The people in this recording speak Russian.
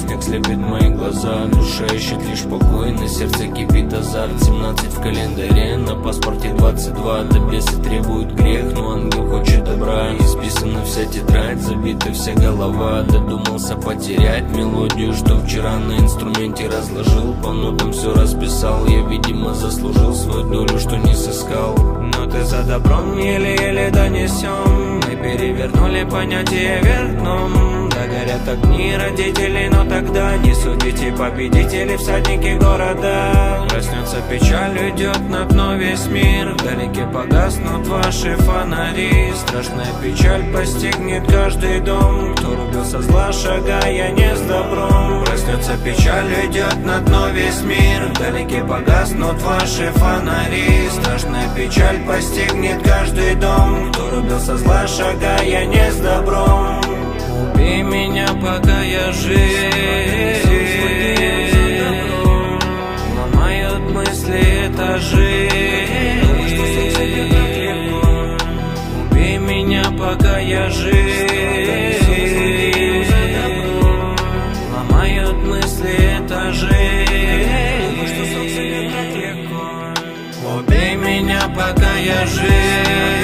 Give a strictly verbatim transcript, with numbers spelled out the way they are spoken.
снег слепит мои глаза. Душа ищет лишь покой, на сердце кипит азарт. Семнадцать в календаре, на паспорте двадцать два. Да бесы требуют грех, но ангел хочет добра. Исписана вся тетрадь, забита вся голова. Додумался потерять мелодию, что вчера на инструменте разложил. По нотам все расписал, я, видимо, заслужил свою долю, что не сыскал. Но ты за добром еле-еле донесем. Мы перевернули понятие вверх дном. Да горят огни родителей, но тогда не судите победителей, всадники города. Проснется печаль, уйдет на дно весь мир. Вдалеке погаснут ваши фонари. Страшная печаль постигнет каждый дом. Кто рубился зла, шагая не с добром. Проснется печаль, уйдет на дно весь мир. Вдалеке погаснут ваши фонари. Страшная печаль постигнет каждый дом. Кто рубился зла, шагая не с добром. Убей меня, пока я жив. Ломают мысли этажи. Убей меня, пока я жив. Ломают мысли этажи. Убей меня, пока я жив.